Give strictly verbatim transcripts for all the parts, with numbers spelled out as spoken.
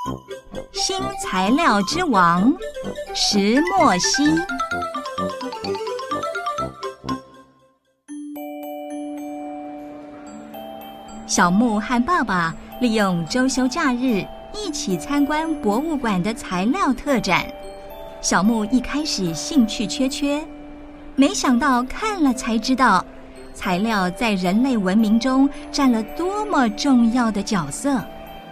新材料之王石墨烯。小木和爸爸利用周休假日一起参观博物馆的材料特展。小木一开始兴趣缺缺，没想到看了才知道，材料在人类文明中占了多么重要的角色。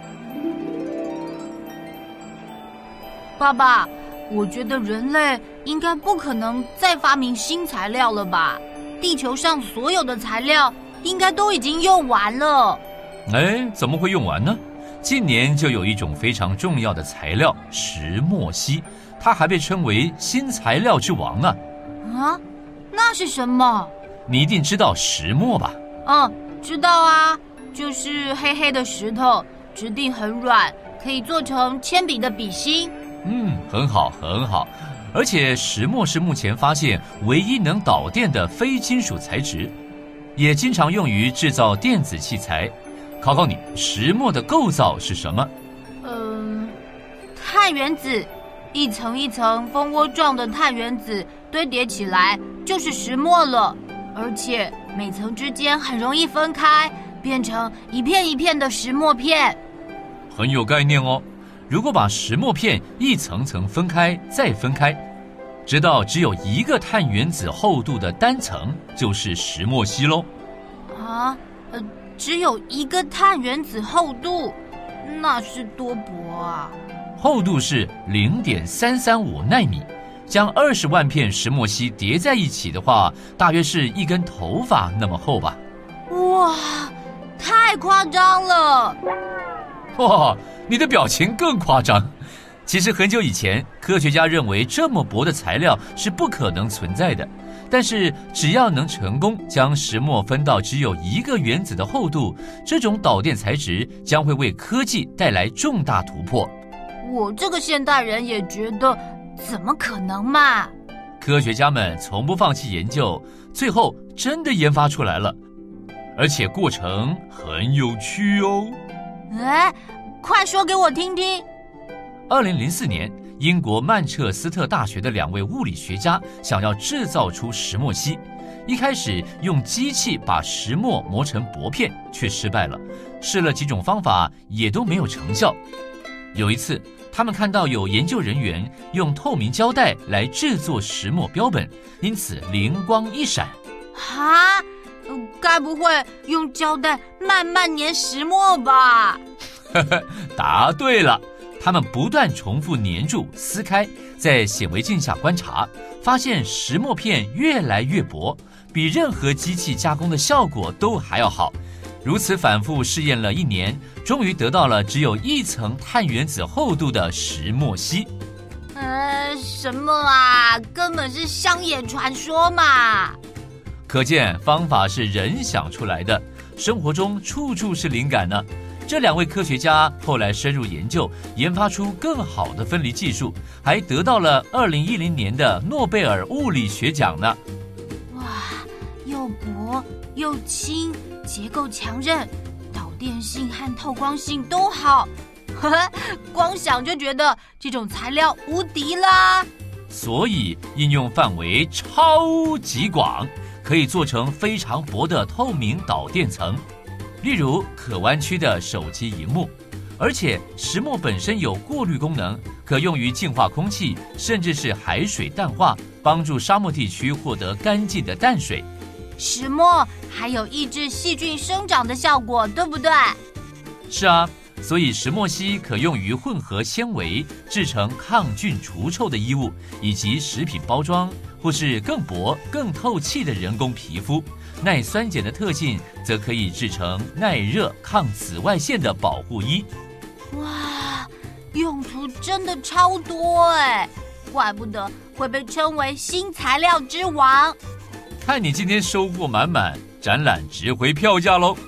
爸爸，我觉得人类应该不可能再发明新材料了吧？地球上所有的材料应该都已经用完了。 哎，怎么会用完呢？近年就有一种非常重要的材料石墨烯，它还被称为新材料之王呢。 啊，那是什么？ 你一定知道石墨吧？ 嗯，知道啊，就是黑黑的石头，质地很软，可以做成铅笔的笔芯。 嗯，很好很好。而且石墨是目前发现唯一能导电的非金属材质，也经常用于制造电子器材。考考你，石墨的构造是什么？ 嗯，碳原子，一层一层蜂窝状的碳原子堆叠起来就是石墨了，而且每层之间很容易分开，变成一片一片的石墨片。 很有概念哦。如果把石墨片一层层分开再分开，直到只有一个碳原子厚度的单层，就是石墨烯咯。 啊，呃，只有一个碳原子厚度，那是多薄啊？ 厚度是 零点三三五奈米，将二十万片石墨烯叠在一起的话，大约是一根头发那么厚吧。 哇，太夸张了！ 哇，你的表情更夸张。其实很久以前，科学家认为这么薄的材料是不可能存在的，但是只要能成功将石墨分到只有一个原子的厚度，这种导电材质将会为科技带来重大突破。 我这个现代人也觉得，怎么可能嘛？ 科学家们从不放弃研究，最后真的研发出来了，而且过程很有趣哦。 哎，快说给我听听。 二零零四年，英国曼彻斯特大学的两位物理学家想要制造出石墨烯，一开始用机器把石墨磨成薄片，却失败了。试了几种方法，也都没有成效。有一次，他们看到有研究人员用透明胶带来制作石墨标本，因此灵光一闪。 啊，该不会用胶带慢慢粘石墨吧？ 呵呵，答对了。他们不断重复粘住、撕开，在显微镜下观察，发现石墨片越来越薄，比任何机器加工的效果都还要好。如此反复试验了一年，终于得到了只有一层碳原子厚度的石墨烯。 呃，什么啊？根本是乡野传说嘛！ 可见方法是人想出来的，生活中处处是灵感呢。这两位科学家后来深入研究，研发出更好的分离技术，还得到了二零一零年的诺贝尔物理学奖呢。 哇，又薄又轻，结构强韧，导电性和透光性都好，呵呵，光想就觉得这种材料无敌啦。 所以应用范围超级广，可以做成非常薄的透明导电层。例如可弯曲的手机萤幕，而且石墨本身有过滤功能，可用于净化空气，甚至是海水淡化，帮助沙漠地区获得干净的淡水。 石墨还有抑制细菌生长的效果，对不对？ 是啊，所以石墨烯可用于混合纤维，制成抗菌除臭的衣物，以及食品包装，或是更薄更透气的人工皮肤。耐酸碱的特性则可以制成耐热、抗紫外线的保护衣。 哇，用途真的超多哎，怪不得会被称为新材料之王。 看你今天收获满满，展览值回票价喽。